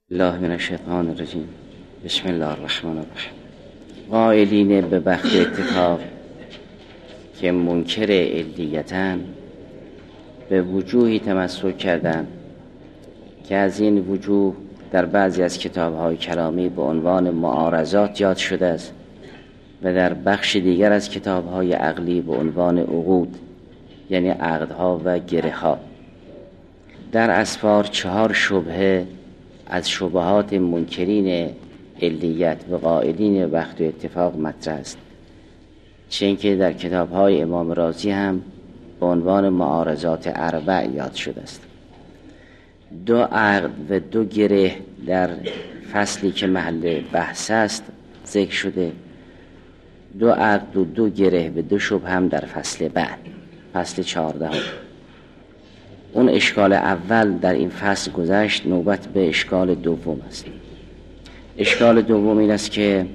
الله من الشیطان الرجیم. بسم الله الرحمن الرحیم. قائلین به بخت اتفاق که منکر علیتن به وجوهی تمسک کردند که از این وجوه در بعضی از کتاب‌های کلامی به عنوان معارضات یاد شده است و در بخش دیگر از کتاب‌های عقلی به عنوان عقود، یعنی عقدها و گره‌ها. در اسفار 4 شبهه از شبهات منکرین علیت و قائلین وقت و اتفاق مطرح است، چون که در کتاب‌های امام رازی هم به عنوان معارضات اربع یاد شده است. 2 عقد و 2 گره در فصلی که محل بحث است ذکر شده. 2 عقد و 2 گره و 2 شبهه هم در فصل بعد، فصل 14. اون اشکال اول در این فصل گذشت، نوبت به اشکال دوم است. اشکال دوم این است که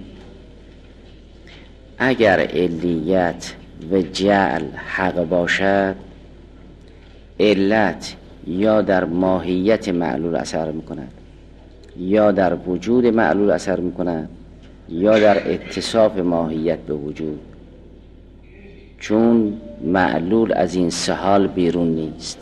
اگر علیت و جعل حق باشد، علت یا در ماهیت معلول اثر میکند، یا در وجود معلول اثر میکند، یا در اتصاف ماهیت به وجود، چون معلول از این 3 حال بیرون نیست.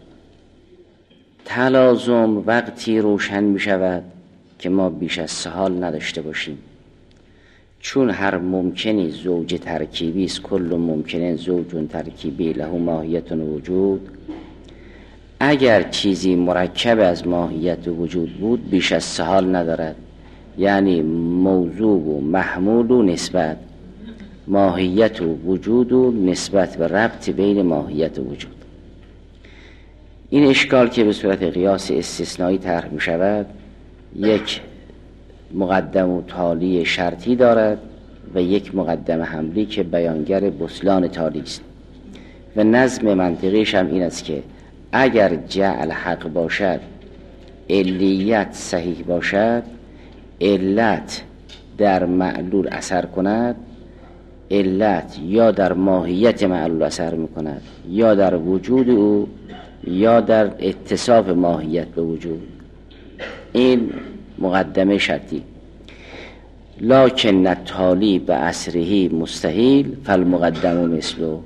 تلازم وقتی روشن می شود که ما بیش از 3 حال نداشته باشیم، چون هر ممکنی زوج ترکیبی است. کل ممکنه زوج ترکیبی له ماهیت و وجود. اگر چیزی مرکب از ماهیت و وجود بود بیش از 3 حال ندارد، یعنی موضوع و محمول و نسبت، ماهیت و وجود و نسبت و ربط بین ماهیت و وجود. این اشکال که به صورت قیاس استثنایی طرح می شود، یک مقدم و تالی شرطی دارد و یک مقدم حملی که بیانگر بطلان تالی است. و نظم منطقیش هم این است که اگر جعل حق باشد، علیت صحیح باشد، علت در معلول اثر کند، علت یا در ماهیت معلول اثر می کند، یا در وجود او، یا در اتصاف ماهیت به وجود. این مقدمه شرطی. لکن التالی به اصره مستحیل فالمقدم مثله.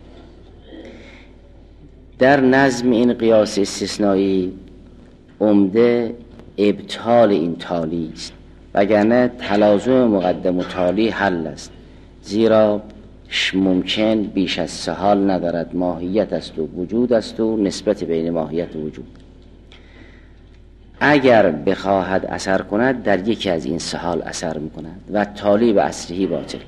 در نظم این قیاس استثنایی عمده ابطال این تالی است، وگرنه تلازم مقدم و تالی حل است، زیرا ممکن بیش از 3 حال ندارد، ماهیت است و وجود است و نسبت بین ماهیت و وجود. اگر بخواهد اثر کند در یکی از این 3 حال اثر میکند و تالی به اصلی باطل.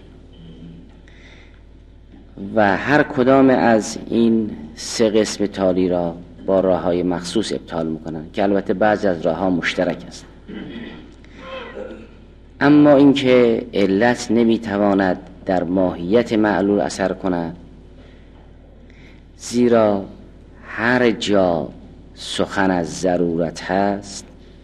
و هر کدام از این 3 قسم تالی را با راه‌های مخصوص ابطال میکنند که البته بعضی از راه‌ها مشترک است. اما اینکه علت نمیتواند در ماهیت معلول اثر کند، زیرا هر جا سخن از ضرورت هست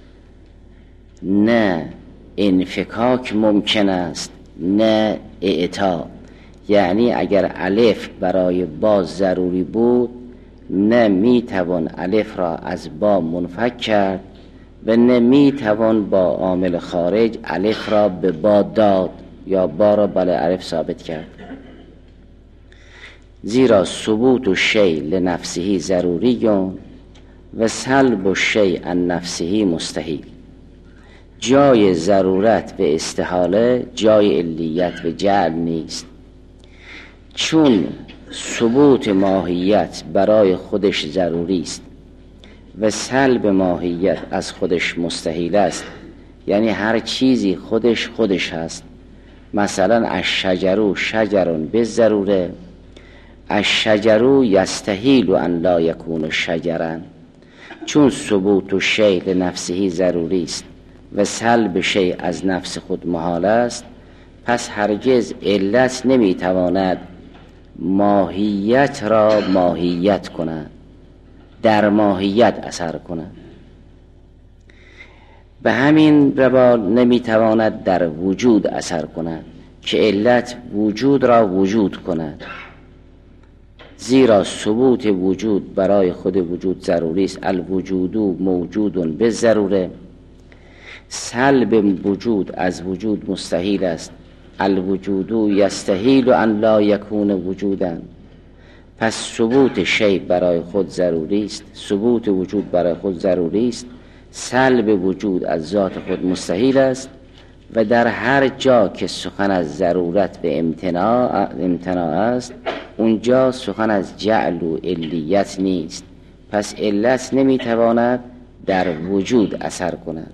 نه انفکاک ممکن است نه اعطا. یعنی اگر الف برای با ضروری بود، نه میتوان الف را از با منفک کرد و نه میتوان با عامل خارج الف را به با داد یا با را بله الف ثابت کرد. زیرا ثبوت الشیء لنفسه ضروری و سلب الشیء عن نفسه مستحیل. جای ضرورت و استحاله جای علیت و جعل نیست، چون ثبوت ماهیت برای خودش ضروری است و سلب ماهیت از خودش مستحیل است. یعنی هر چیزی خودش هست. مثلا الشجر شجر بالضروره، الشجر یستحیل ان لا یکون شجرا. چون ثبوت الشیء لنفسه ضروری است و سلب شیء از نفس خود محال است، پس هرگز علت نمیتواند ماهیت را ماهیت کند، در ماهیت اثر کند. به همین روال نمیتواند در وجود اثر کند که علت وجود را وجود کند، زیرا ثبوت وجود برای خود وجود ضروری است. الوجود موجود بالضروره سلب وجود از وجود مستحیل است. الوجود یستحیل ان لا یکون وجودا. پس ثبوت شیء برای خود ضروری است، ثبوت وجود برای خود ضروری است. سلب وجود از ذات خود مستحیل است و در هر جا که سخن از ضرورت به امتناع است، اونجا سخن از جعل و علیت نیست. پس علت نمیتواند در وجود اثر کند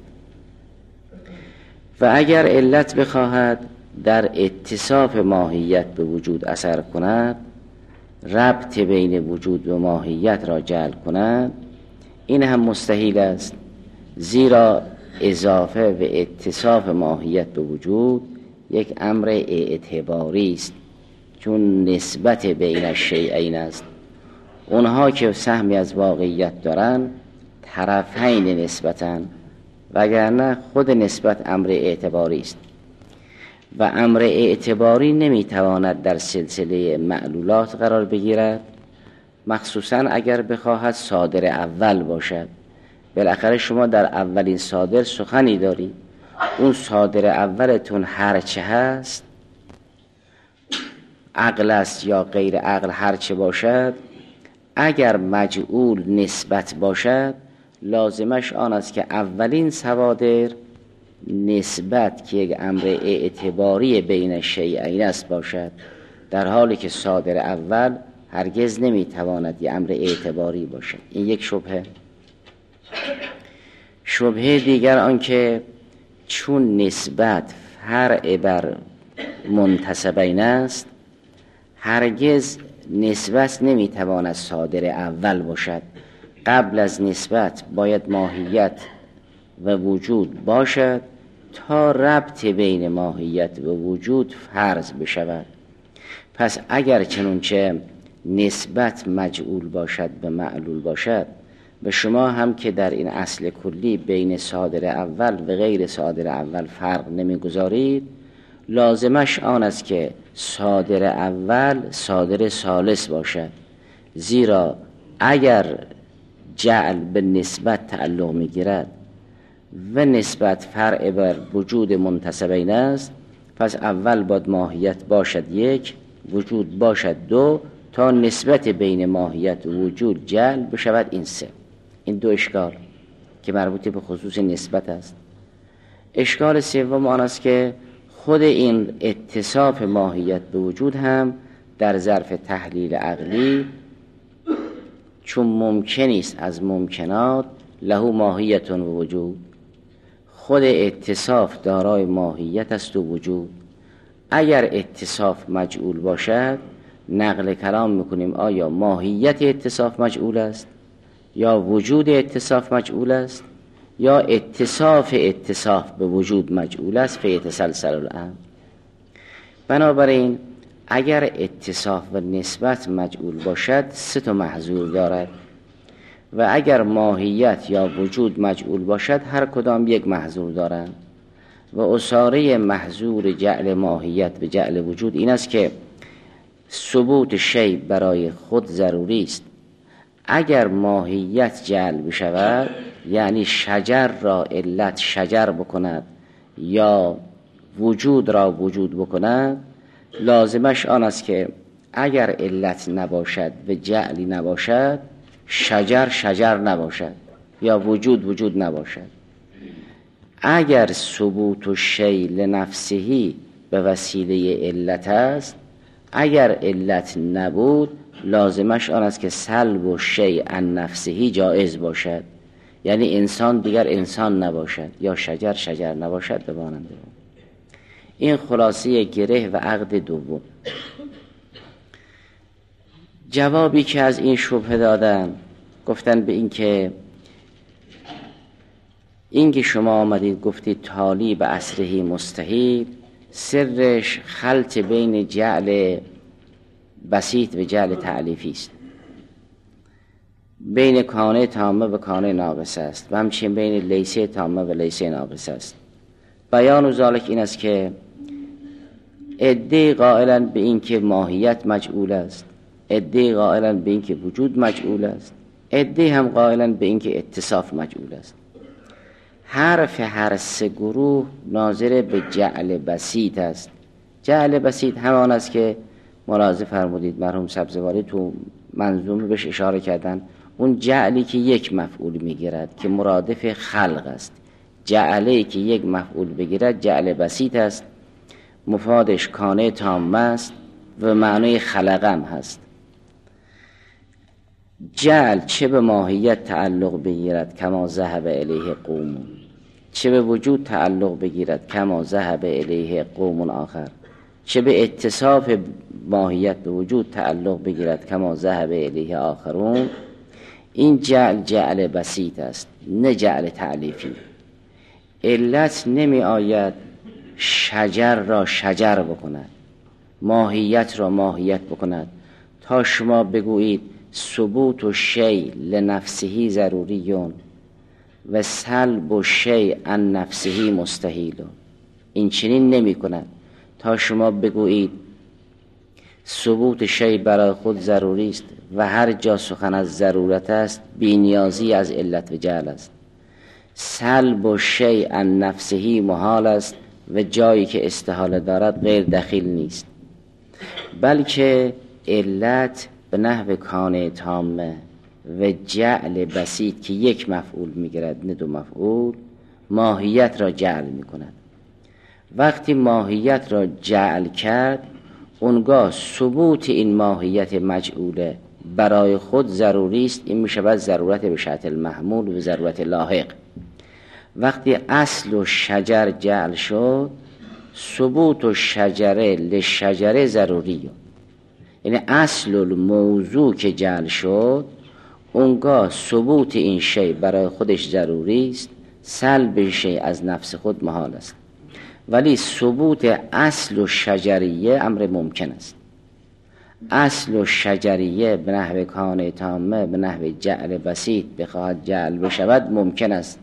و اگر علت بخواهد در اتصاف ماهیت به وجود اثر کند، ربط بین وجود و ماهیت را جعل کند، این هم مستحیل است، زیرا اضافه و اتصاف ماهیت به وجود یک امر اعتباری است، چون نسبت بین الشیئین است. اونها که سهمی از واقعیت دارن طرفین نسبتن، وگرنه خود نسبت امر اعتباری است و امر اعتباری نمیتواند در سلسله معلولات قرار بگیرد، مخصوصا اگر بخواهد صادر اول باشد. بالاخره شما در اولین صادر سخنی داری، اون صادر اولتون هرچه هست، عقل است یا غیر عقل هرچه باشد، اگر مجعول نسبت باشد، لازمش آن است که اولین صادر نسبت که یک امر اعتباری بین شیئین است باشد، در حالی که صادر اول هرگز نمیتواند یک امر اعتباری باشد. این یک شبهه. شبهه دیگر آنکه چون نسبت فرع بر منتسبین است، هرگز نسبت نمیتواند صادر اول باشد. قبل از نسبت باید ماهیت و وجود باشد تا ربط بین ماهیت و وجود فرض بشود. پس اگر چنانچه نسبت مجعول باشد به معلول باشد، به شما هم که در این اصل کلی بین صادر اول و غیر صادر اول فرق نمیگذارید، لازمش آن است که صادر اول صادر ثالث باشد، زیرا اگر جعل به نسبت تعلق میگیرد و نسبت فرع بر وجود منتسبین است، پس اول باید ماهیت باشد یک، وجود باشد دو، تا نسبت بین ماهیت و وجود جعل بشود. این سه. این دو اشکال که مربوط به خصوص نسبت است. اشکال سوم آن است که خود این اتصاف ماهیت به وجود هم در ظرف تحلیل عقلی، چون ممکنی است از ممکنات، له ماهیت و وجود، خود اتصاف دارای ماهیت است و وجود. اگر اتصاف مجعول باشد، نقل کلام میکنیم آیا ماهیت اتصاف مجعول است یا وجود اتصاف مجعول است یا اتصاف به وجود مجعول است، فیتسلسل الامر. بنابراین اگر اتصاف و نسبت مجعول باشد، سه تا محظور دارد و اگر ماهیت یا وجود مجعول باشد، هر کدام یک محظور دارند. و اصاره محظور جعل ماهیت به جعل وجود این است که ثبوت شیء برای خود ضروری است. اگر ماهیت جعل بشود، یعنی شجر را علت شجر بکند یا وجود را وجود بکند، لازمش آن است که اگر علت نباشد و جعلی نباشد، شجر شجر نباشد یا وجود نباشد. اگر ثبوت الشیء لنفسه به وسیله علت است، اگر علت نبود، لازمش آن است که سلب الشیء عن نفسه جایز باشد، یعنی انسان دیگر انسان نباشد یا شجر شجر نباشد به مانند. این خلاصه گره و عقد دوم. جوابی که از این شبهه دادن، گفتن به این که شما آمدید گفتید تالی به اصله مستحیل، سرش خلط بین جعل بسیط و جعل تعلیفی است، بین کانه تامه و کانه ناقص است و همچنین بین لیسه تامه و لیسه ناقص است. بیان و ذالک این است که عده قائلن به این که ماهیت مجعول است، عده قائلن به این که وجود مجعول است، عده هم قائلن به این که اتصاف مجعول است. حرف هر سه گروه ناظر به جعل بسیط است. جعل بسیط همان است که ملاحظه فرمودید مرحوم سبزواری تو منظومه بهش اشاره کردن، اون جعلی که یک مفعول میگیرد که مرادف خلق است. جعلی که یک مفعول بگیرد جعل بسیط است، مفادش کانه تامه است و معنای خلقم هست. جعل چه به ماهیت تعلق بگیرد کما ذهب الیه قوم، چه به وجود تعلق بگیرد کما ذهب الیه قوم آخر، چه به اتصاف ماهیت به وجود تعلق بگیرد کما ذهب الیه آخرون، این جعل بسیط است نه جعل تعلیفی. علت نمی آید شجر را شجر بکند، ماهیت را ماهیت بکند تا شما بگویید ثبوت و شیء لنفسه ضروریون و سلب و شیء عن نفسه مستحیل. این چنین نمی کند تا شما بگویید ثبوت شیء برای خود ضروری است و هر جا سخن از ضرورت است بی‌نیازی از علت و جعل است. سلب و شیء عن نفسه محال است و جایی که استحاله دارد غیر دخیل نیست، بلکه علت به نحو کانه تامه و جعل بسیط که یک مفعول میگیرد نه دو مفعول ماهیت را جعل میکند. وقتی ماهیت را جعل کرد اونگاه ثبوت این ماهیت مجعوله برای خود ضروری است، این میشود ضرورت به شرط المحمول و ضرورت لاحق. وقتی اصل و شجر جعل شد ثبوت و شجره لشجره ضروری، یعنی اصل الموضوع که جعل شد اونگاه ثبوت این شیء برای خودش ضروری است، سلب شیء از نفس خود محال است. ولی ثبوت اصل و شجریه امر ممکن است. اصل و شجریه به نحو کانه تامه به نحو جعل بسیط بخواهد جعل بشود ممکن است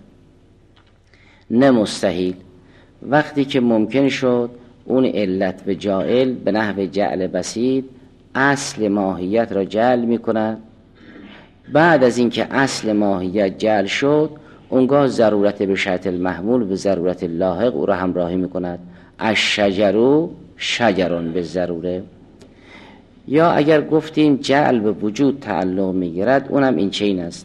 نه مستحیل. وقتی که ممکن شد اون علت و جائل به نحو جعل بسیط اصل ماهیت را جعل می کند. بعد از اینکه اصل ماهیت جعل شد اونگاه ضرورت به شرط المحمول به ضرورت لاحق او را همراهی می کند. الشجرو شجرون به ضروره. یا اگر گفتیم جعل به وجود تعلق می گیرد اونم این چین است.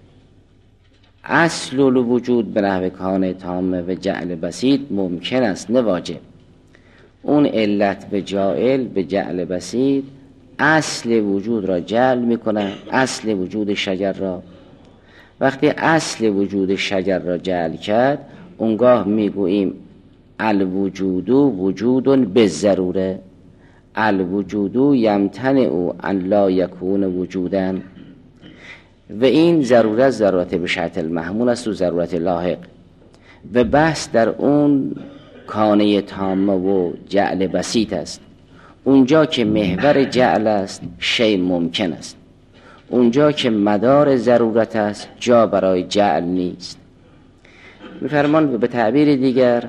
اصل الوجود به نحو کانه تامه و جعل بسیط ممکن است نه واجب. اون علت به جائل به جعل بسیط اصل وجود را جعل میکنه، اصل وجود شجر را. وقتی اصل وجود شجر را جعل کرد اونگاه میگوییم الوجود وجود به ضروره، الوجود یمتنع ان لا یکون وجودا. و این ضرورت به شرط المحمول است و ضرورت لاحق. و بحث در اون کانه تامه و جعل بسیط است. اونجا که محور جعل است شیء ممکن است، اونجا که مدار ضرورت است جا برای جعل نیست. می‌فرمان به تعبیر دیگر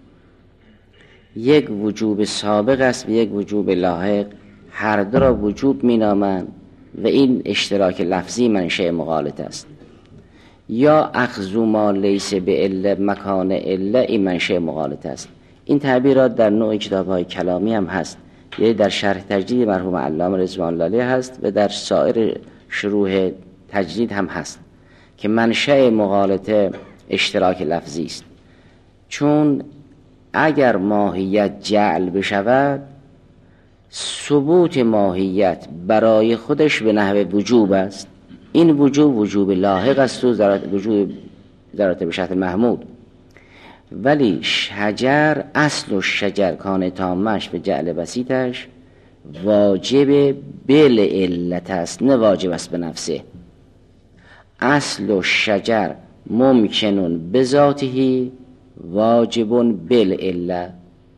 یک وجوب سابق است و یک وجوب لاحق، هر دو را وجوب مینامند و این اشتراک لفظی منشأ مغالطه است. یا اخذو ما لیس به عله مکان عله، این منشأ مغالطه است. این تعبیرات در نوع کتاب‌های کلامی هم هست، یعنی در شرح تجدید مرحوم علامه رضوان الله علیه هست و در سایر شروح تجدید هم هست که منشأ مغالطه اشتراک لفظی است. چون اگر ماهیت جعل بشود ثبوت ماهیت برای خودش به نحو وجوب است، این وجوب لاحق است و ضرورت به شرط محمود. ولی شجر اصل و شجر کانه تامش به جعل بسیطش واجب بل علت است نه واجب است به نفسه. اصل و شجر ممکنون بذاته واجبون بل علت.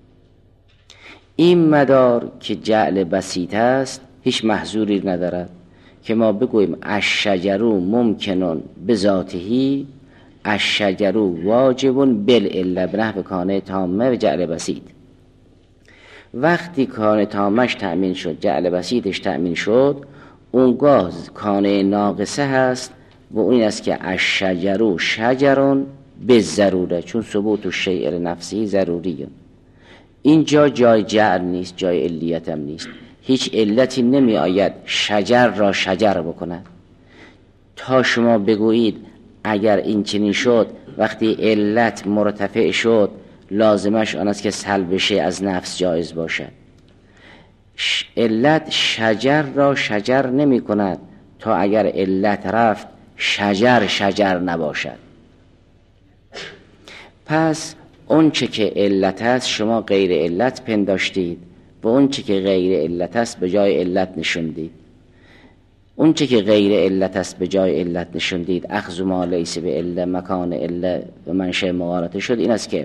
این مدار که جعل بسیط است هیچ محظوری ندارد که ما بگوییم الشجرو ممکنون بذاته الشجرو واجبون بالعله به نحو کانه تامه و جعل بسیط. وقتی کانه تامش تأمین شد جعل بسیطش تأمین شد اونگاه کانه ناقصه هست و اون است که الشجرو شجرون به ضروره، چون ثبوت و شیء نفسی ضروریه. اینجا جای جعل نیست، جای علیت هم نیست. هیچ علتی نمی آید شجر را شجر بکند تا شما بگویید اگر این چنین شد، وقتی علت مرتفع شد لازمش آن است که سلب شیء از نفس جایز باشد. علت شجر را شجر نمی کند تا اگر علت رفت شجر شجر نباشد. پس اون چه که علت است شما غیر علت پنداشتید و اون چه که غیر علت است به جای علت نشوندید. اون چه که غیر علت است به جای علت نشوندید، اخذ ما لیس به علت مکان علت و منشأ مغالطه شد. این است که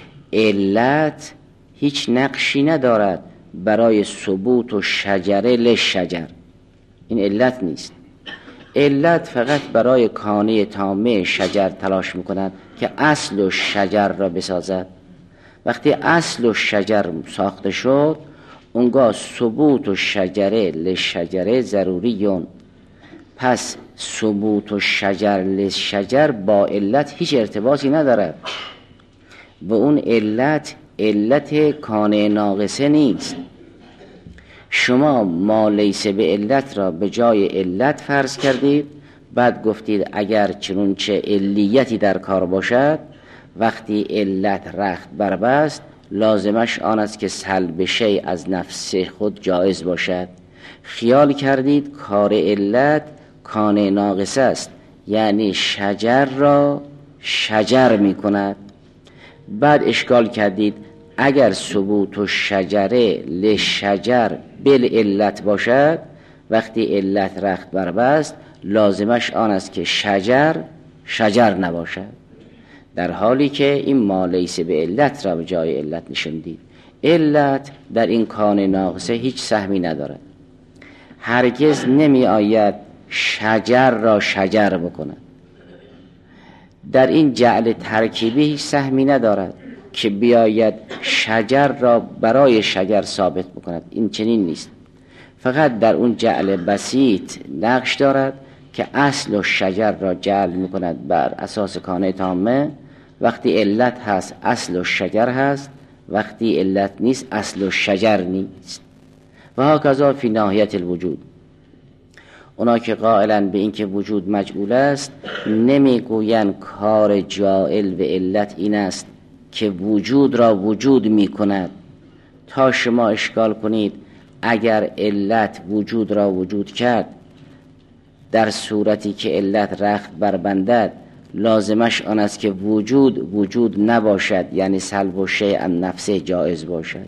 علت هیچ نقشی ندارد برای ثبوت و شجره لشجر. این علت نیست. علت فقط برای کانه تامه شجر تلاش میکند که اصل و شجر را بسازد. وقتی اصل و شجر ساخته شد اونگاه ثبوت و شجره لشجره ضروریون. پس ثبوت و شجر لشجر با علت هیچ ارتباطی ندارد و اون علت کانه ناقصه نیست. شما ما لیس به علت را به جای علت فرض کردید، بعد گفتید اگر چنانچه علیتی در کار باشد وقتی علت رخت بربست لازمش آن است که سلب شیء از نفس خود جایز باشد. خیال کردید کار علت کانه ناقصه است، یعنی شجر را شجر می کند. بعد اشکال کردید اگر ثبوت و شجره لشجر بل علت باشد، وقتی علت رخت بربست لازمش آن است که شجر شجر نباشد، در حالی که این ما لیس به علت را به جای علت نشوندید. علت در این کان ناقصه هیچ سهمی ندارد. هرگز نمی آید شجر را شجر بکند. در این جعل ترکیبی هیچ سهمی ندارد که بیاید شجر را برای شجر ثابت بکند. این چنین نیست. فقط در اون جعل بسیط نقش دارد که اصل و شجر را جعل میکند بر اساس کانه تامه. وقتی علت هست اصل و شجر هست، وقتی علت نیست اصل و شجر نیست. و هکذا فی ناحیت الوجود. اونا که قائلن به این که وجود مجعول است نمیگوین کار جاعل و علت این است که وجود را وجود میکند تا شما اشکال کنید اگر علت وجود را وجود کرد در صورتی که علت رخت بربندد لازمش آن است که وجود نباشد، یعنی سلب و شیء عن نفسه جایز باشد.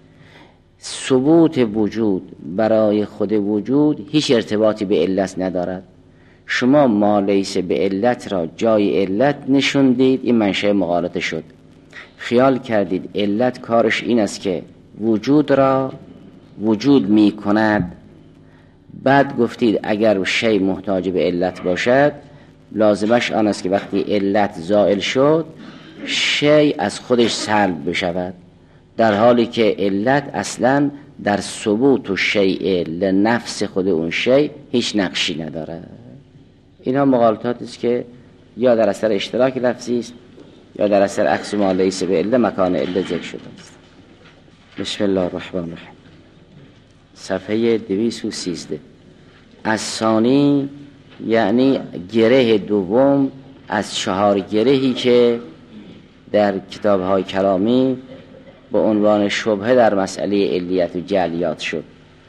ثبوت وجود برای خود وجود هیچ ارتباطی به علت ندارد. شما ما لیس به علت را جای علت نشوندید، این منشأ مغالطه شد. خیال کردید علت کارش این است که وجود را وجود می کند. بعد گفتید اگر شیء محتاج به علت باشد لازمش آن است که وقتی علت زائل شد شیء از خودش سلب بشود، در حالی که علت اصلا در ثبوت و شیء لنفس خود اون شیء هیچ نقشی ندارد. اینها مغالطاتی است که یا در اثر اشتراک لفظی است یا در اثر عکس ما لیس به علت مکان علت ذکر شده است. بسم الله الرحمن الرحیم. صفحه 213. از ثانی یعنی گره دوم از 4 گرهی که در کتاب‌های کلامی با عنوان شبهه در مسئله علیت و جعلیات شد.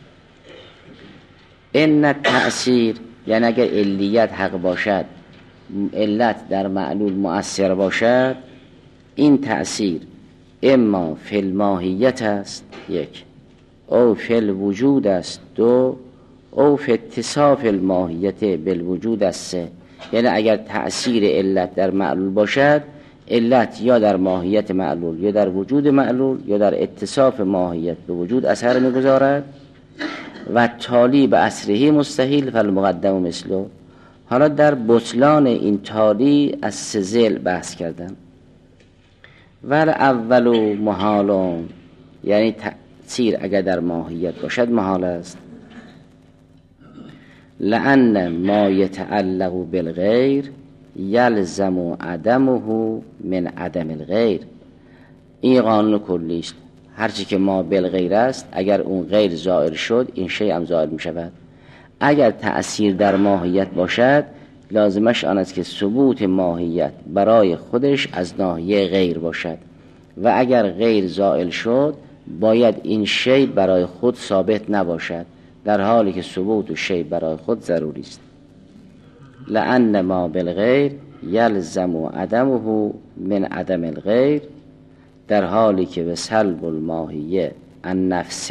ان تأثیر یعنی اگر علیت حق باشد، علت در معلول مؤثر باشد، این تأثیر اما فی الماهیت است 1، او فی الوجود است 2، او فی اتصاف الماهیت بالوجود است 3. یعنی اگر تأثیر علت در معلول باشد، علت یا در ماهیت معلول یا در وجود معلول یا در اتصاف ماهیت به وجود اثر میگذارد و تالی به اثره مستحیل فالمقدم مثله. حالا در بطلان این تالی از 3 ضلع بحث کردم. ول اول محالون یعنی تأثیر اگر در ماهیت باشد محال است. لأن ما یتعلق بالغیر یلزم عدمه من عدم الغیر. این قانون کلی است، هرچی که ما بالغیر است اگر اون غیر زائل شد این شیء هم زائل می شود. اگر تأثیر در ماهیت باشد لازمش آن است که ثبوت ماهیت برای خودش از ناحیه غیر باشد و اگر غیر زائل شد باید این شیء برای خود ثابت نباشد، در حالی که ثبوت شیء برای خود ضروری است. لأن ما بالغیر یلزم عدمه من عدم الغیر، در حالی که به سلب الماهیه عن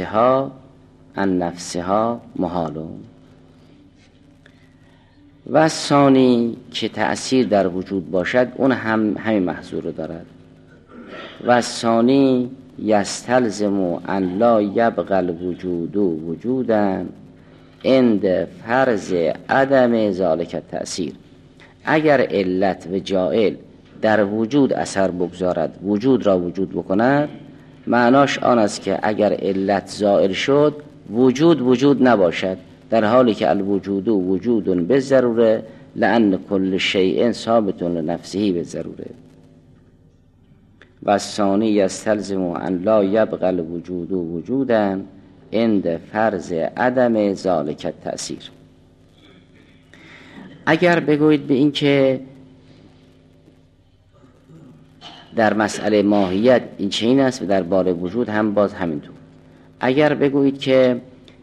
نفسها محالون. و ثانی که تأثیر در وجود باشد اون همین محظور رو دارد. و ثانی یستلزم ان لا یبقى الوجود وجودا عند فرض عدم ذلک التأثیر. اگر علت و جائل در وجود اثر بگذارد، وجود را وجود بکند، معناش آن است که اگر علت زائل شد وجود نباشد، در حالی که الوجود وجود بالضروره لأن کل شیء ثابت لنفسه بالضروره. و الثانی یستلزم ان لا یبقى الوجود وجودا عند فرض عدم ذلک التأثیر. اگر بگویید به این که در مسئله ماهیت این چنین است و در باب وجود هم باز همینطور، اگر بگویید که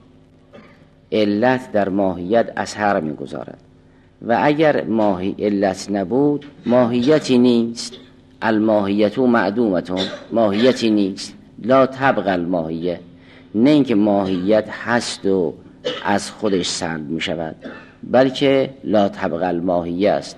علت در ماهیت اثر می‌گذارد و اگر علت نبود ماهیتی نیست، الماهیت معدومتون، ماهیتی نیست، لا تبقى الماهیه، نه اینکه ماهیت هست و از خودش سلب می شود، بلکه لا تبقى الماهیه است.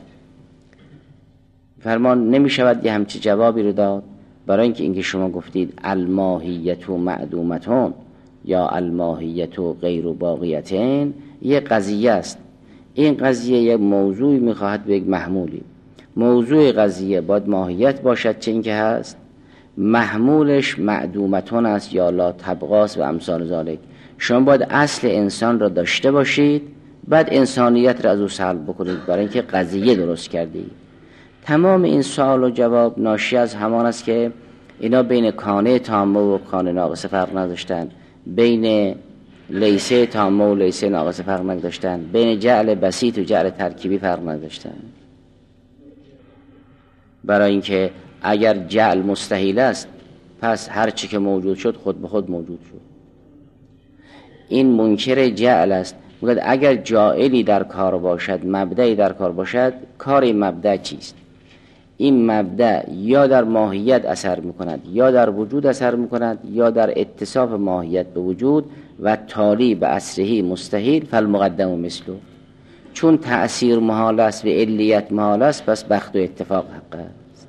فرمان نمی شود یه همچی جوابی رو داد، برای اینکه شما گفتید الماهیت معدومتون یا الماهیت غیر باقیتین، یه قضیه است. این قضیه یک موضوعی میخواهد به یک محمولی. موضوع قضیه باید ماهیت باشد چه اینکه هست، محمولش معدومتون است یا لا تبقاست و امثال ذالک. شما باید اصل انسان را داشته باشید بعد انسانیت را از او سلب بکنید، برای اینکه قضیه درست کردید. تمام این سوال و جواب ناشی از همان است که اینا بین کانه تامه و کانه ناقصه فرق نداشتن، بین لیسه تامه و لیسه ناقصه فرق نداشتن، بین جعل بسیط و جعل ترکیبی فرق نداشتن. برای اینکه اگر جعل مستحیل است پس هر چی که موجود شد خود به خود موجود شد. این منکر جعل است، میگه اگر جاعلی در کار باشد، مبدعی در کار باشد، کار این مبدع چیست؟ این مبدع یا در ماهیت اثر میکند یا در وجود اثر میکند یا در اتصاف ماهیت به وجود و تالی به اصلهی مستحیل فالمقدم مثله. چون تأثیر محال است و علیت محال است پس بخت و اتفاق حق است.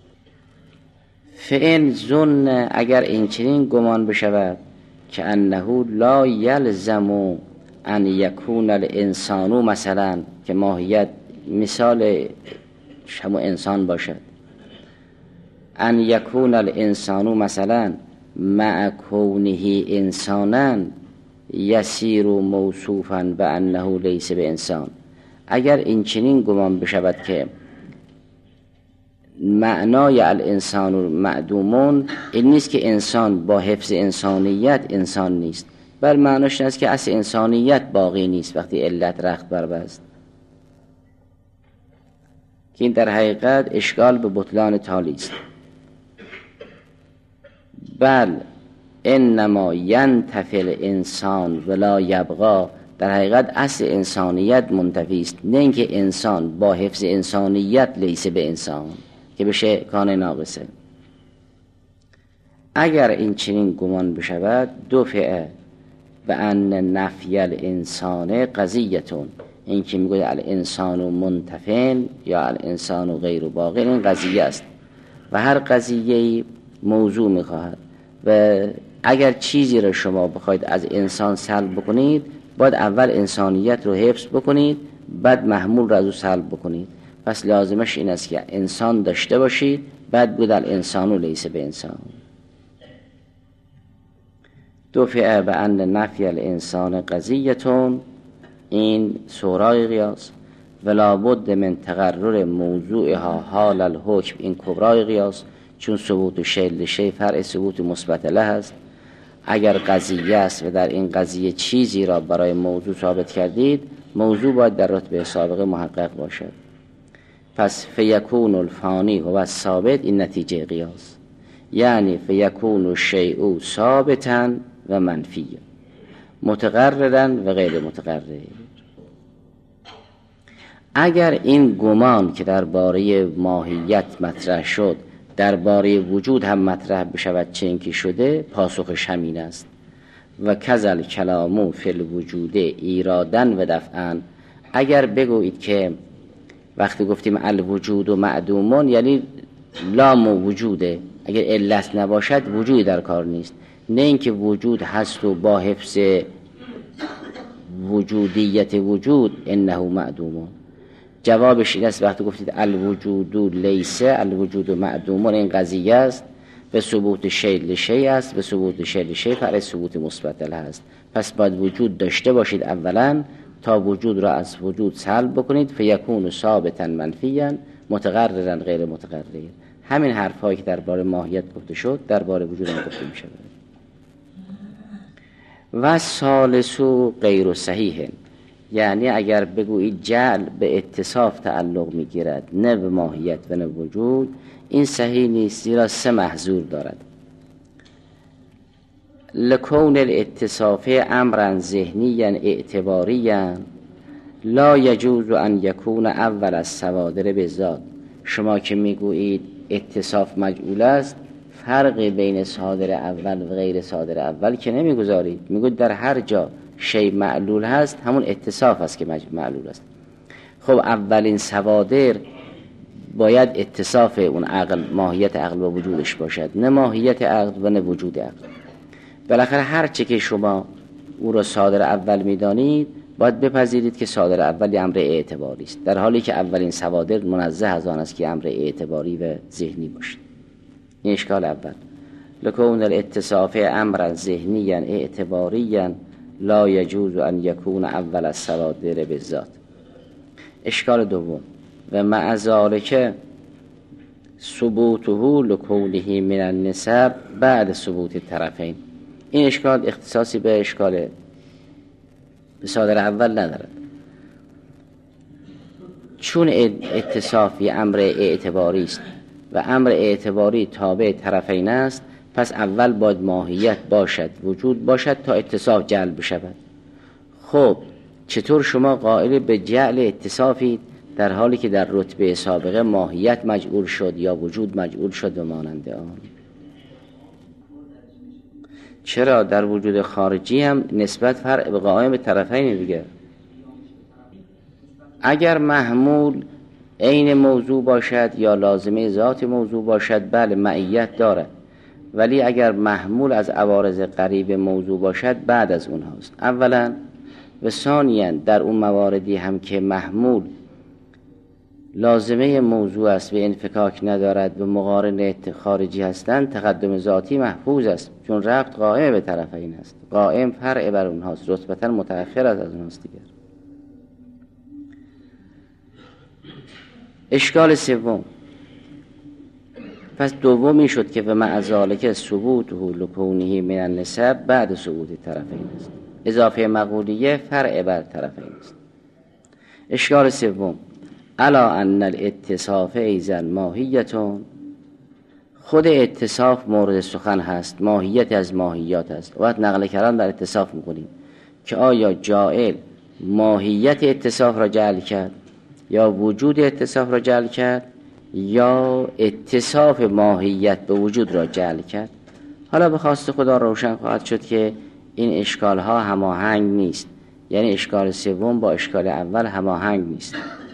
فإن ظن، اگر این چنین گمان بشود که انه لا یلزم ان یکون الانسان، مثلا که ماهیت مثال همون انسان باشد، ان یکون الانسان مثلا مع کونه انسانا یسیر موصوفا بانه لیس به انسان. اگر این چنین گمان بشود که معنای الانسان معدومون این نیست که انسان با حفظ انسانیت انسان نیست، بل معناش است که اصل انسانیت باقی نیست وقتی علت رخت بربست، که این در حقیقت اشکال به بطلان تالی است. بل انما ینتفی الانسان ولا یبقا، در حقیقت اصل انسانیت منتفی است، نه اینکه انسان با حفظ انسانیت لیس به انسان که بشه کان ناقصه. اگر این چنین گمان بشود دفعه به ان نفی الانسان قضیتون، این که میگوید الانسان منتفن یا الانسان غیر باقی، این قضیه است و هر قضیه موضوع میخواهد و اگر چیزی را شما بخواید از انسان سلب بکنید باید اول انسانیت رو حفظ بکنید بعد محمول را از او سلب بکنید. پس لازمش این است که انسان داشته باشید بعد بود الانسان لیس به انسان. دفعه به ان نفی الانسان قضیتون، این سورای قیاس. ولا بد من تقرر موضوعها حال الحکم، این کبرای قیاس، چون ثبوت شیء لشیء فرع ثبوت مثبت له است. اگر قضیه است و در این قضیه چیزی را برای موضوع ثابت کردید، موضوع باید در رتبه سابقه محقق باشد. پس فیکون الفانی و ثابت، این نتیجه قیاس، یعنی فیکون الشیء ثابتا و منفیا، متقررا و غیر متقرر. اگر این گمان که درباره ماهیت مطرح شد درباره وجود هم مطرح بشود چه اینکه شده، پاسخش همین است. و کذل کلامو فی الوجود ایرادن و دفعا، اگر بگویید که وقتی گفتیم الوجود و معدومون یعنی لام و وجوده، اگر علت نباشد وجودی در کار نیست، نه اینکه وجود هست و با حفظ وجودیت وجود انه معدومون. جوابش این است وقتی گفتید الوجود لیسه الوجود معدومون، این قضیه است، به ثبوت شیء لشیء است، به ثبوت شیء لشیء فرع ثبوت مثبت له است. پس باید وجود داشته باشید اولا تا وجود را از وجود سلب بکنید. فیکون ثابتا منفیا متقررا غیر متقرر. همین حرفایی که درباره ماهیت گفته شد درباره وجود هم گفته میشه. و ثالثو غیر صحیح، یعنی اگر بگویید جعل به اتصاف تعلق میگیرد نه به ماهیت و نه وجود، این صحیح نیست، زیرا سه محظور دارد. لکون الاتصاف امرا ذهنیا اعتباریا لا یجوز ان یکون اول الصوادر بالذات. شما که میگویید اتصاف مجعول است، فرق بین صادر اول و غیر صادر اول که نمیگذارید، میگوید در هر جا شیء معلول هست همون اتصاف است که معلول است. خب اولین صوادر باید اتصاف اون عقل، ماهیت عقل و وجودش باشد، نه ماهیت عقل و نه وجود عقل. بالاخره هر چه که شما او را صادر اول میدانید باید بپذیرید که صادر اول امر اعتباری است، در حالی که اولین صوادر منزه از آن است که امر اعتباری و ذهنی باشد. این اشکال اول. لکون الاتصاف امر ذهنیا اعتباریا لا یجوز ان یکون اول الصوادر بالذات. اشکال دوم، و مع ذلک ثبوته لکونه من النسب بعد ثبوت الطرفین. این اشکال اختصاصی به اشکال به صادر اول ندارد، چون اتصافی امر اعتباری است و امر اعتباری تابع طرفین است، پس اول باید ماهیت باشد، وجود باشد تا اتصاف جعل بشود. خب چطور شما قائل به جعل اتصافید در حالی که در رتبه سابقه ماهیت مجعول شد یا وجود مجعول شد و مانند آن؟ چرا در وجود خارجی هم نسبت فرع به قائم طرفین دیگه. اگر محمول عین موضوع باشد یا لازمه ذات موضوع باشد بله معیت دارد، ولی اگر محمول از عوارض قریب موضوع باشد بعد از اونهاست اولا. و ثانیاً در اون مواردی هم که محمول لازمه موضوع است و انفکاک ندارد و مقارن خارجی هستند، تقدم ذاتی محفوظ است، چون ربط قائم به طرفین است، قائم فرع بر اونهاست، رتبتا متأخر از اونهاست دیگر. اشکال سوم، پس دومی شد که و مع ذلک ثبوته لکونه من النسب بعد ثبوت طرفین است، اضافه مقولیه فرع بر طرفین است. اشکال سوم، الا ان الاتصاف ایضا ماهیتون، خود اتصاف مورد سخن هست، ماهیت از ماهیات است. وقت نقل کلام در اتصاف میکنیم که آیا جاعل ماهیت اتصاف را جعل کرد یا وجود اتصاف را جعل کرد یا اتصاف ماهیت به وجود را جعل کرد. حالا به خواست خدا روشن خواهد شد که این اشکال ها هماهنگ نیست، یعنی اشکال سوم با اشکال اول هماهنگ نیست.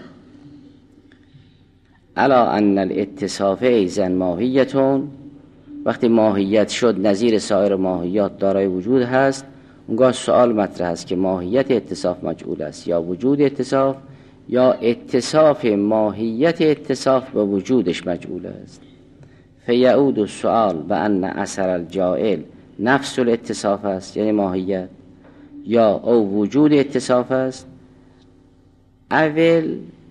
الا ان الاتصاف ایضا ماهیتون، وقتی ماهیت شد نظیر سایر ماهیات دارای وجود هست، اونگاه سوال مطرح است که ماهیت اتصاف مجعول است یا وجود اتصاف یا اتصاف ماهیت اتصاف به وجودش مجعول است. فیعود السؤال به ان اثر الجاعل نفس الاتصاف است یعنی ماهیت، یا او وجود اتصاف است، اول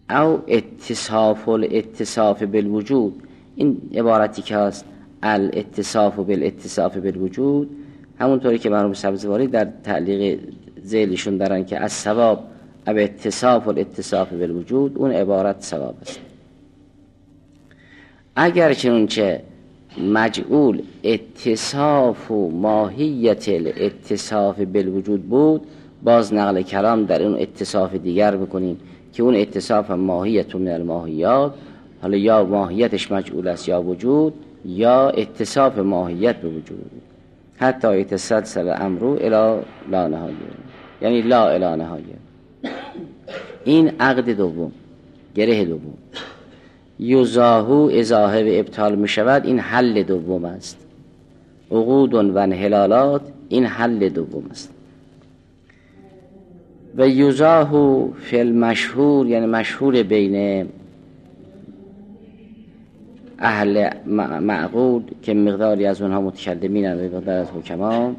او اتصاف الاتصاف بالوجود. این عبارتی که هست الاتصاف بالاتصاف بالوجود، همونطوری که مرحوم سبزواری در تعلیق ذیلشون دارن که از ثواب او اتصاف الاتصاف بالوجود، اون عبارت ثواب است. اگر چنانچه مجعول اتصاف و ماهیت الاتصاف بالوجود بود، باز نقل کلام در اون اتصاف دیگر بکنیم که اون اتصاف ماهیت من الماهیات، حالا یا ماهیتش مجعول است یا وجود، یا اتصاف ماهیت به وجود، حتی یتسلسل الامر الی لا نهایه، یعنی لا الی نهایه. این عقد دوم، گره دوم. یزاهو ازاهه و ابطال می شود، این حل دوم است. عقود و انحلالات، این حل دوم است. و یزاهو فی المشهور، یعنی مشهور بین اهل معقول که مقداری از اونها متکلمین و مقدار از حکما،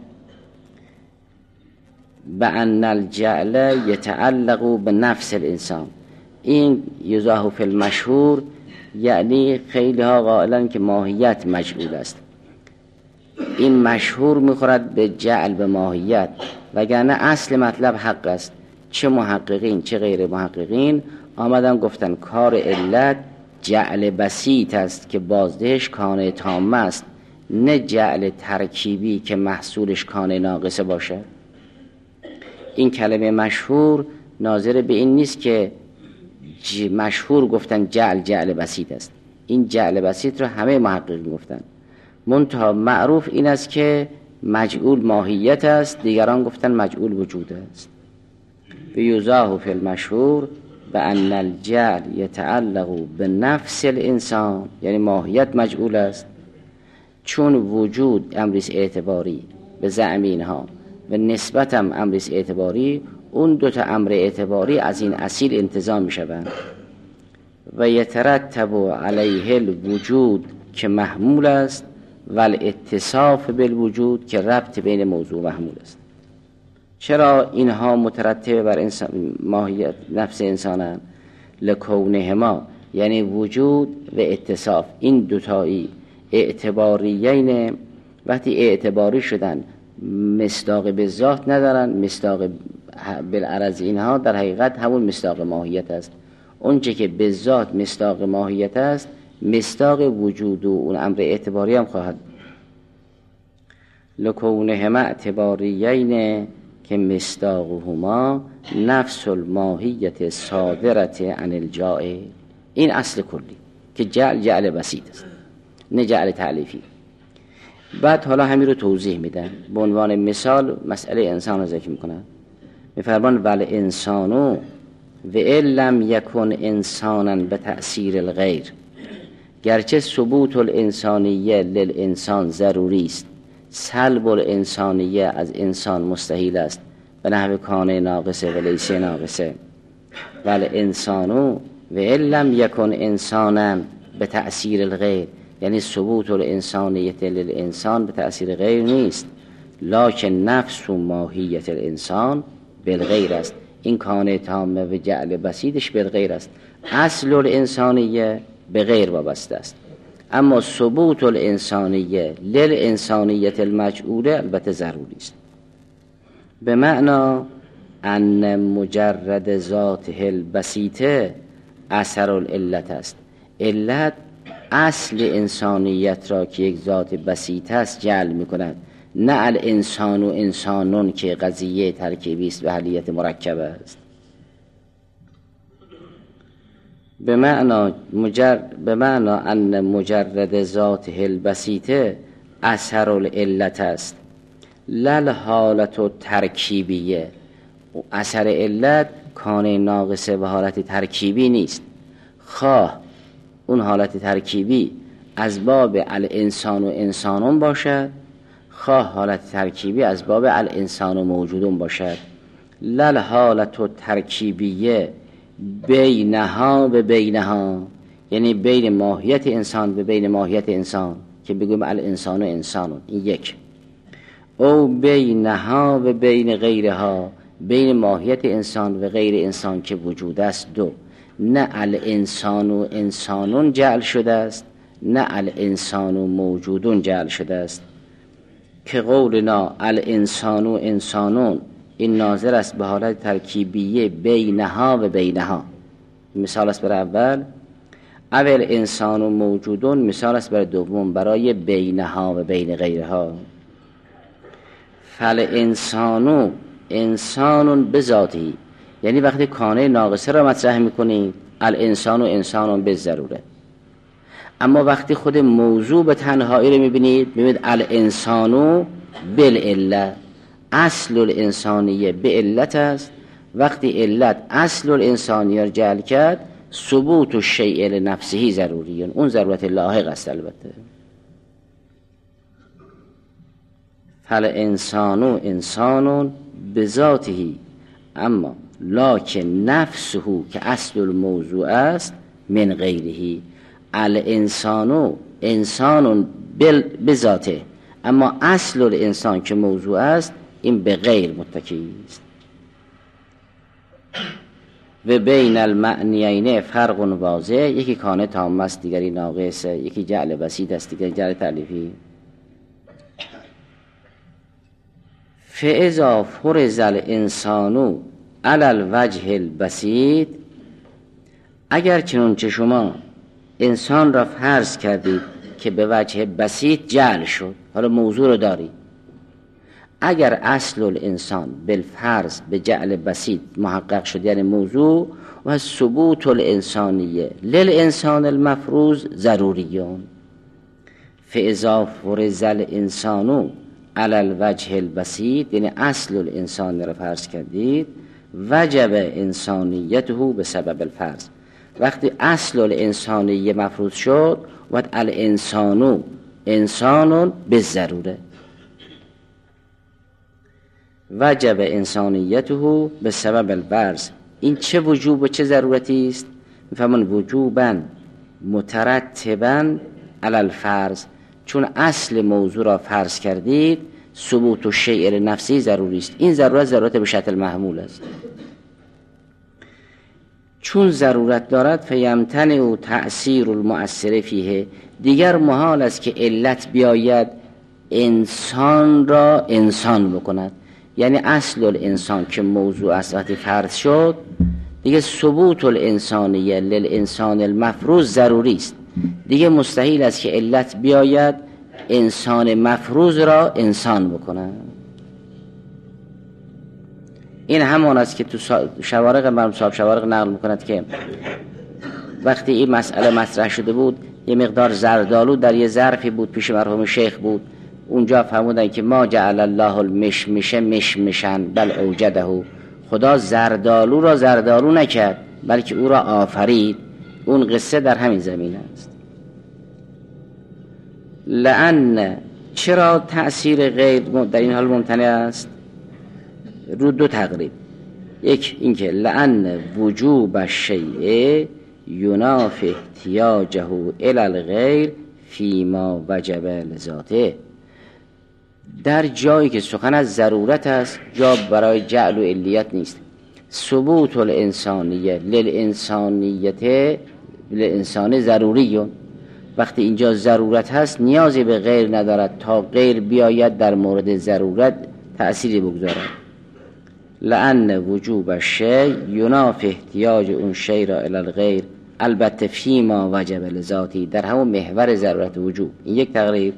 بأن الجعل یتعلق به نفس الانسان. این یزاهو فی المشهور یعنی خیلی ها قائلن که ماهیت مجعول است. این مشهور میخورد به جعل به ماهیت، وگرنه اصل مطلب حق است. چه محققین چه غیر محققین آمدن گفتن کار علت جعل بسیط است که بازدهش کانه تام است، نه جعل ترکیبی که محصولش کانه ناقصه باشه. این کلمه مشهور ناظر به این نیست که مشهور گفتن جعل بسیط است. این جعل بسیط رو همه محققین گفتن، منتها معروف این است که مجعول ماهیت است، دیگران گفتن مجعول وجود است. بیوزاه فی المشهور بأن الجعل یتعلق به نفس الانسان، یعنی ماهیت مجعول است، چون وجود امریس اعتباری به زعم اینها و نسبت هم امریس اعتباری، اون دوتا امر اعتباری از این اصیل انتزاع می شوند. و یترتب علیه الوجود که محمول است و الاتصاف بالوجود که ربط بین موضوع محمول است. چرا اینها مترتب بر انسان ماهیت نفس انسانن؟ لکونهما، یعنی وجود و اتصاف، این دوتایی اعتباریین وقتی اعتباری شدن مصداق به ذات ندارن، مصداق بالعرض اینها در حقیقت همون مصداق ماهیت است. اونچه که به ذات مصداق ماهیت است مصداق وجود و اون امر اعتباری هم خواهد. لکونهما اعتباریین که مصداقهما نفس الماهیت صادرت عن الجاء. این اصل کلی که جعل بسیط است نه جعل تعلیفی. بعد حالا همین رو توضیح میدن. به عنوان مثال مسئله انسان رو ذکر میکنن، میفرمان ول انسانو و ان لم یکن انسانا به تأثیر الغیر، گرچه ثبوت الانسانیه للانسان ضروری است، سلب الانسانیه از انسان مستحیل است به نحو کانه ناقصه و لیسه ناقصه. ول انسانو و ان لم یکن انسانا به تأثیر الغیر، یعنی ثبوت الانسانیت للانسان به تأثیر غیر نیست، لکن نفس و ماهیت الانسان بالغیر است. این کانه تامه و جعل بسیطش بالغیر است، اصل الانسانیه به غیر وابسته است. اما ثبوت الانسانیه للانسانیت المجعوله البته ضروری است. به معنا ان مجرد ذاته البسیطه اثر العلت است. علت اصل انسانیت را که یک ذات بسیط است جعل می کند، نه الانسان و انسانون که قضیه ترکیبی است و حلیت مرکبه است. به معنا ان مجرد ذاته البسیطه اثر العلت است، لل حالت ترکیبیه. اثر علت کانه ناقصه و حالت ترکیبی نیست، خواه اون حالت ترکیبی از باب الانسان و انسانون باشد، خواه حالت ترکیبی از باب الانسان و موجودون باشد. لل حالت ترکیبیه بینها و بینها، یعنی بین ماهیت انسان و بین ماهیت انسان که بگویم الانسان و انسانون، این یک. او بینها و بین غیرها، بین ماهیت انسان و غیر انسان که وجود است، دو. نه الانسان و انسانون جعل شده است، نه الانسان و موجودون جعل شده است. که قولنا الانسان و انسانون این ناظر است به حالت ترکیبیه بینها و بینها. مثال است برای اول. اول انسان و موجودون مثال است برای دوم، برای بینها و بین غیرها. فل انسانو انسانون بذاتی، یعنی وقتی کانه ناقصه را مطرح میکنید الانسان و انسانون به ضروره. اما وقتی خود موضوع به تنهایی رو میبینید الانسانو بالعله، اصل الانسانیه به علت است. وقتی علت اصل الانسانیه رو جعل کرد ثبوت الشیء لنفسه ضروریه، اون ضرورت لاحق است. البته فالانسان انسان بذاته، اما لکن نفسه که اصل الموضوع است من غیره. الانسان انسان بذاته، اما اصل الانسان که موضوع است این به غیر متکی است. و بین المعنیین فرق واضح، یکی کانه تام است دیگری ناقص، یکی جعل بسیط است دیگری جعل تألیفی. فاذا فرض الانسان علی الوجه البسیط، اگر چنانچه شما انسان را فرض کردید که به وجه بسیط جعل شد، حالا موضوع رو دارید، اگر اصل الانسان بالفرض به جعل بسیط محقق شد یعنی موضوع، و ثبوت الانسانیه للانسان المفروض ضروریون. فاذا فرض الانسان علی الوجه البسیط، یعنی اصل الانسان را فرض کردید، وجب انسانیته به سبب الفرض. وقتی اصل الانسانیه مفروض شد و الانسانو انسانون به ضروره، وجب انسانیته به سبب الفرض. این چه وجوب و چه ضرورتی است؟ میفهمون وجوبا مترتبا علی الفرض، چون اصل موضوع را فرض کردید ثبوت و شیء نفسی ضروری است. این ضرورت به شرط المحمول است. چون ضرورت دارد فیمتنع تأثیر المؤثر فیه، دیگر محال است که علت بیاید انسان را انسان بکند. یعنی اصل الانسان که موضوع است وقتی فرض شد دیگه ثبوت الانسانیه للانسان المفروض ضروری است. دیگه مستحیل است که علت بیاید انسان مفروض را انسان بکنه. این همان است که تو شوارق مرحوم صاحب شوارق نقل میکند که وقتی این مسئله مطرح شده بود یه مقدار زردآلو در یه ظرفی بود پیش مرحوم شیخ بود، اونجا فرمودن که ما جعل الله المشمش مشمشن بل اوجده، خدا زردآلو را زردآلو نکرد بلکه او را آفرید. اون قصه در همین زمین است. لأن چرا تأثیر غیر در این حال ممتنع است؟ رو دو تقریب. یک اینکه لأن وجوب الشیء ینافی احتیاجه الی الغیر فیما وجب لذاته. در جایی که سخن از ضرورت است جا برای جعل و علیت نیست. ثبوت الانسانیه للانسانیت للانسان ضروریون. وقتی اینجا ضرورت هست نیازی به غیر ندارد تا غیر بیاید در مورد ضرورت تأثیری بگذارد. لأن وجوب الشیء ینافی احتیاج اون شیء را الی الغیر، البته فیما وجب لذاتی، در همون محور ضرورت وجوب. این یک تقریب.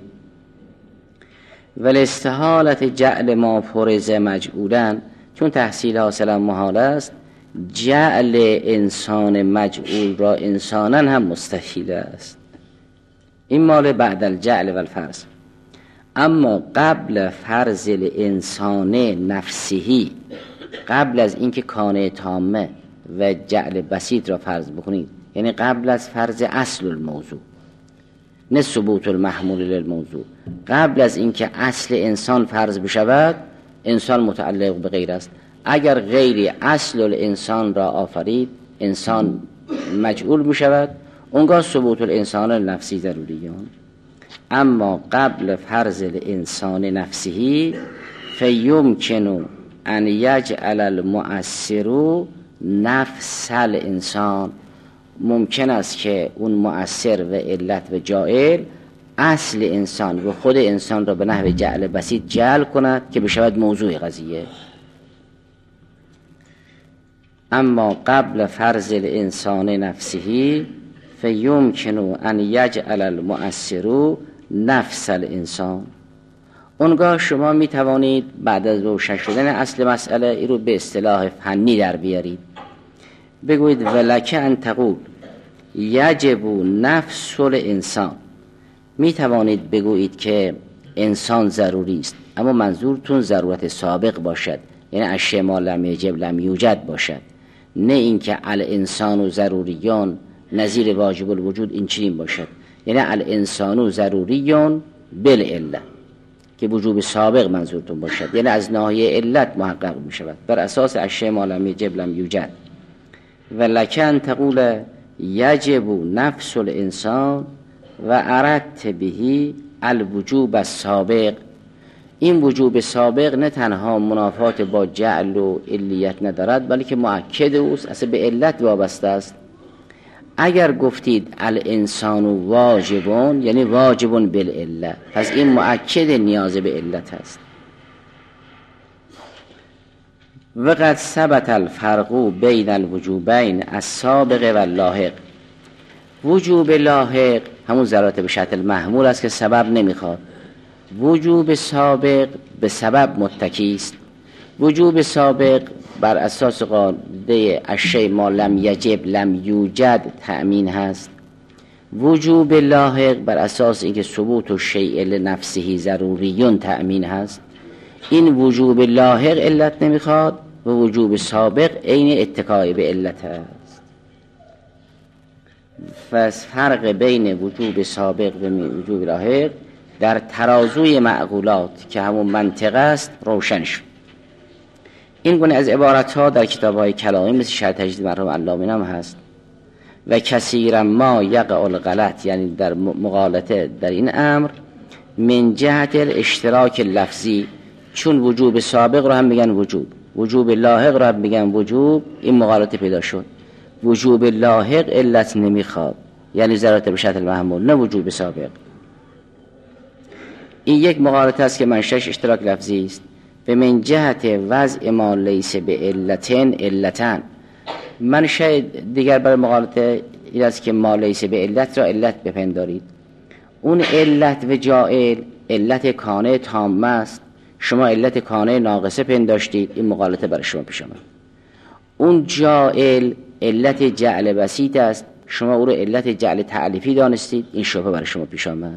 والاستحالت جعل ما فرض مجعولا، چون تحصیل حاصلا محال است جعل انسان مجعول را انسانا هم مستحیل است. این مال بعد الجعل و الفرض. اما قبل فرض الانسان نفسهی، قبل از اینکه کانه تامه و جعل بسیط را فرض بکنید، یعنی قبل از فرض اصل الموضوع نه ثبوت المحمول للموضوع، قبل از اینکه اصل انسان فرض بشود انسان متعلق به غیر است. اگر غیری اصل الانسان را آفرید انسان مجعول بشود، اونگاه ثبوت الانسان نفسی ضروریون. اما قبل فرض الانسان نفسهی فیمکن ان یجعل المؤثر نفس الانسان، ممکن است که اون مؤثر و علت و جائل اصل انسان و خود انسان را به نحو جعل بسیط جعل کند که بشود موضوع قضیه. اما قبل فرض الانسان نفسه فیمکن ان یجعل المؤثر نفس الانسان. اونگاه شما می توانید بعد از روشن شدن اصل مسئله این رو به اصطلاح فنی در بیارید، بگویید ولک ان تقول یجب نفس الانسان. می توانید بگویید که انسان ضروری است، اما منظورتون ضرورت سابق باشد، یعنی اشیاء ما لم یجب لم یوجد باشد، نه اینکه الانسان ضروریان نظیر واجب الوجود این چنین باشد، یعنی الانسان ضروریان بالعله که وجوب سابق منظورتون باشد، یعنی از ناحیه علت محقق می شود بر اساس اشیاء ما لم یجب لم یوجد. ولکن تقول یجب نفس الانسان و اردت بهی الوجوب السابق. این وجوب سابق نه تنها منافات با جعل و علیت ندارد، بلکه مؤکد اوست، اصلا به علت وابسته است. اگر گفتید الانسان واجبون یعنی واجبون بالعله، پس این مؤکد نیاز به علت است. وقد ثبت الفرق بین الوجوبین السابق و اللاحق. وجوب لاحق همون ضرورت به شرط المحمول است که سبب نمیخواد. وجوب سابق به سبب متکی است. وجوب سابق بر اساس قاعده الشیء ما لم یجب لم یوجد تأمین هست. وجوب لاحق بر اساس اینکه ثبوت الشیء لنفسه ضروریون تأمین هست. این وجوب لاحق علت نمیخواد و وجوب سابق عین اتکای به علت است. پس فرق بین وجوب سابق و وجوب لاحق در ترازوی معقولات که همون منطق است روشن شد. این گونه از عبارتها در کتاب‌های کلامی مثل شرح تجدید مرحوم علامه هم هست. و کثیرا ما یقع الغلط، یعنی در مغالطه در این امر من جهت الاشتراک لفظی، چون وجوب سابق رو هم میگن وجوب، وجوب لاحق رو هم میگن وجوب، این مغالطه پیدا شد. وجوب لاحق علت نمیخواد، یعنی ضرورت به شرط المحمول، نه وجوب سابق. این یک مغالطه است که منشأش اشتراک لفظی است. به من جهت وضع ما لیس به علتن علتن. منشأ دیگر برای مغالطه این است که ما لیس به علت را علت بپندارید. اون علت و جائل علت کانه تامه است، شما علت کانه ناقصه پنداشتید، این مغالطه برای شما پیش آمد. اون جائل علت جعل بسیط است، شما او رو علت جعل تعلیفی دانستید، این شبهه برای شما پیش آمد.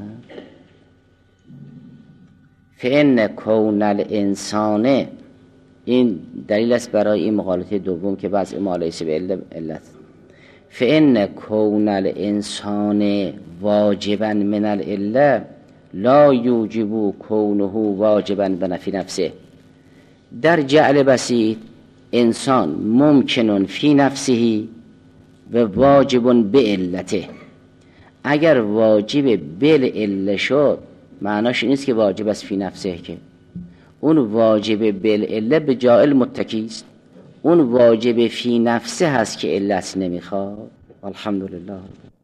فإن کون الانسان، این دلیل است برای این مغالطه دوم که بعض ما لیس به علت. فإن کون الانسان واجبا من العله لا یوجب کونه واجبا بنفی نفسه. در جعل بسیط انسان ممکنن فی نفسه و واجب به علته. اگر واجب بالعله شد معناش این نیست که واجب است فی نفسه، که اون واجب بالعله به جائل متکی است، اون واجب فی نفسه هست که علت نمیخواد. الحمدلله.